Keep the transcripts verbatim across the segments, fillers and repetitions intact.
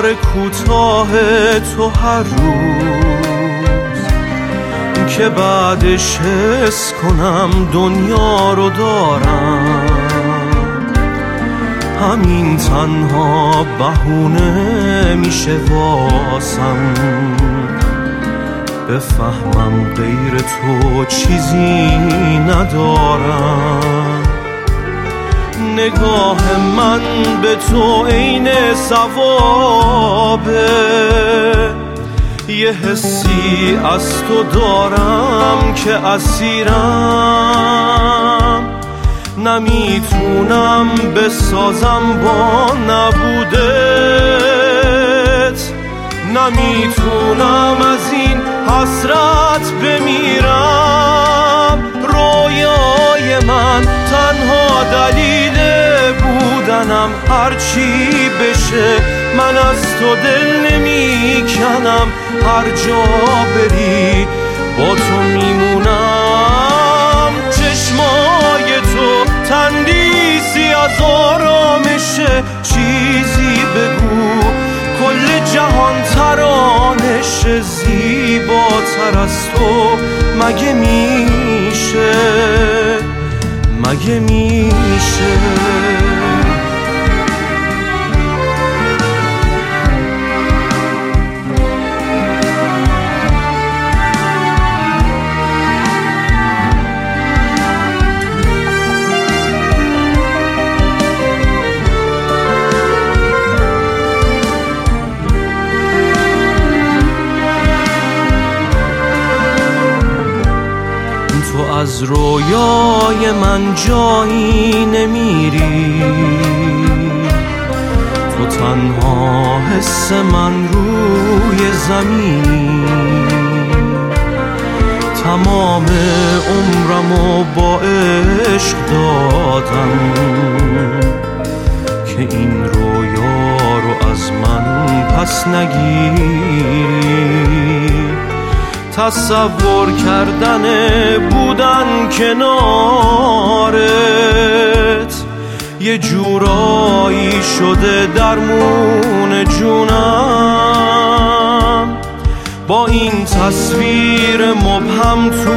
کار کوتاه تو هر روز که بعدش حس کنم دنیا رو دارم. همین تنها بهونه میشه واسم بفهمم غیر تو چیزی ندارم. نگاه من به تو عین ثوابه، یه حسی از تو دارم که اسیرم. نمیتونم بسازم با نبودت، نمیتونم از این حسرت بمیرم. رویای من تنها دلیل بودنم، هرچی بشه من از تو دل نمی کنم. هر جا بری با تو میمونم. چشمای تو تندیسی از آرامشه، چیزی بگو کل جهان ترانش زیباتر از تو مگه میشه، مگه میشه. تو از رویای من جایی نمیری، تو تنها حس من روی زمین. تمام عمرمو با عشق دادم که این رویا رو از من پس نگیری. تصور کردن بودن کنارت یه جورایی شده درمون جونم. با این تصویر مبهم تو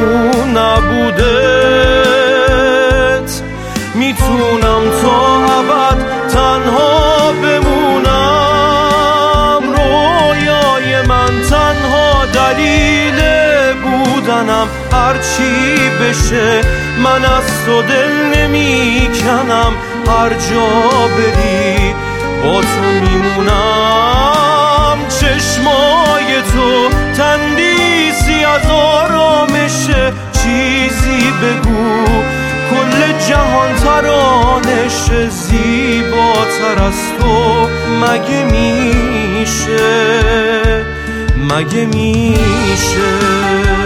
نبودت میتونم تا ابد تنها بمونم. رویای من تنها دلیل بودنم، هرچی بشه من از تو دل نمی کنم. هر جا بری با تو میمونم. چشمای تو تندیسی از آرامشه، چیزی بگو کل جهان ترانش زیباتر از تو مگه میشه، مگه میشه.